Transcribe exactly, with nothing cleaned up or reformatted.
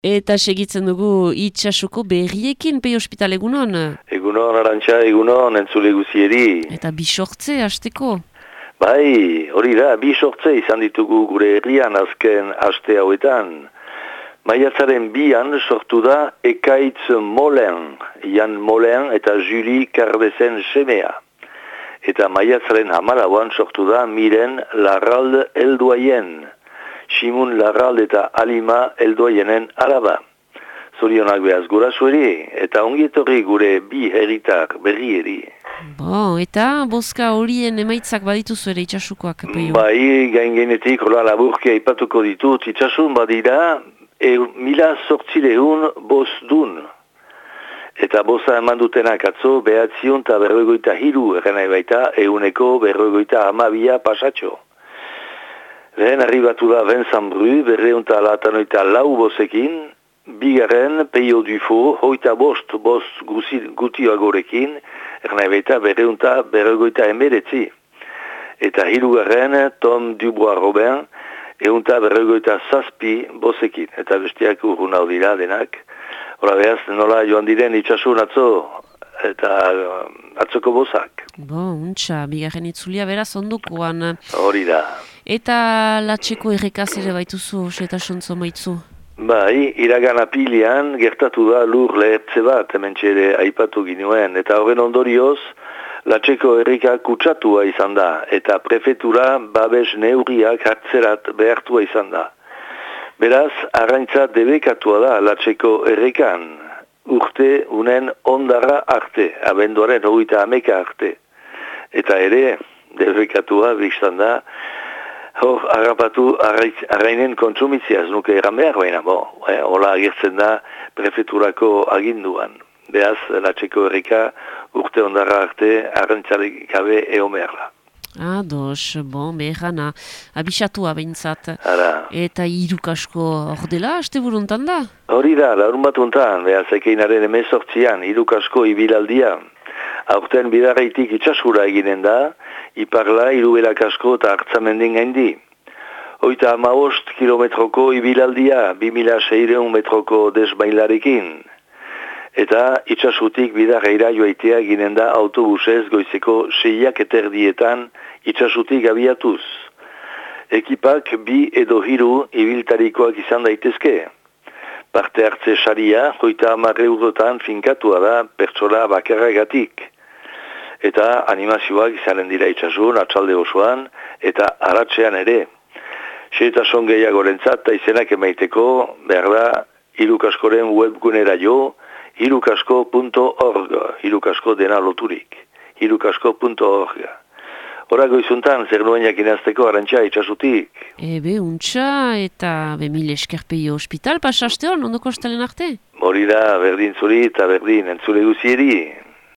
Eta segitzen dugu itxasuko berriekin, Pei Ospital, egunon? Egunon, Arantxa, egunon, entzule guzieri. Eta bisortze, hasteko? Bai, hori da, bisortze izan ditugu gure herrian azken aste hauetan. Maiatzaren bian sortu da Ekaitz Molen, Jan Molen eta Julie Cardezen semea. Eta maiatzaren hamalauan sortu da Miren Larralde Eldoaien. Simun Larralde eta Alima Eldoaienen araba. Zorionak behaz gura zueri, eta ongietorri gure bi herritar berrieri. Bo, eta boska horien emaitzak badituzu ere itxasukoak, Peio? Bai, gain genetik, hola laburki aipatuko ditut, itxasun badira, e, mila sortzileun boz dun. Eta boza eman dutenak atzo, behatzion eta berrogoita hiru, errenai baita, euneko berrogoita amabia pasatxo. Lehen arribatu da Vincent Bru, berreunta latanoita lau bozekin, bigarren Peio Dufo, hoita bost, bost gutioagorekin, ernai baita berreunta berrogoita emeretzi. Eta hirugarren Tom Dubois Robin, eunta berrogoita zazpi bozekin. Eta bestiak urrun hau dira denak. Hora behaz, nola joan diren itxasun atzo, eta atzoko bozak. Bo, untxa, bigarren itzulia beraz ondokoan. Hori da. Eta latxeko errekaz ere baituzu, eta sontzo maitzu? Bai, iragan apilian gertatu da lur lehertze bat, hemen txere aipatu ginuen, eta horren ondorioz, latxeko erreka kutsatua izan da, eta prefetura babes neurriak hartzerat behartua izan da. Beraz, arraintza debekatua da latxeko errekan, urte unen ondara arte, abenduaren hogeita hameka arte. Eta ere, debekatua biztan da, hor, harrapatu arrainen kontsumitziaz nuke eran behar baina, bo, eh, hola agertzen da prefeturako aginduan. Beaz, latxeko erreka urte ondara arte arraintzarik gabe eomerla. Ados, bon, behana, abisatua behintzat. Ara. Eta irukasko hor dela, haste buruntan da? Hori da, larun bat untan, behaz ekeinaren emezortzian, irukasko ibilaldia. Aurten bidarreitik itxasura eginen da, iparla, irubelak asko eta hartzamendin gaindi. Hoita hamabost kilometroko ibilaldia, bi mila seiehun metroko desbailarekin. Eta itxasutik bidarreira joaitea ginen da autobusez goizeko seiak eterdietan itxasutik abiatuz. Ekipak bi edo hiru ibiltarikoak izan daitezke. Parte hartze saria, hoita hamarre eurotan finkatua da pertsola bakarragatik. Eta animazioak izanen dira itxasun, atxalde osoan, eta aratzean ere. Xeetasun gehiagorentzat eta izenak emaiteko, behar da, irukaskoren webgunera jo, irukasko punto org, irukasko dena loturik, irukasko punto org. Hora goizuntan, zer nuen jakinazteko Arantxa itxasutik. Ebe, untxa, eta be mil esker Peio Ospital, pasaste hon, ondoko astelen arte? Hori da, berdin zuri eta berdin, entzule guzieri.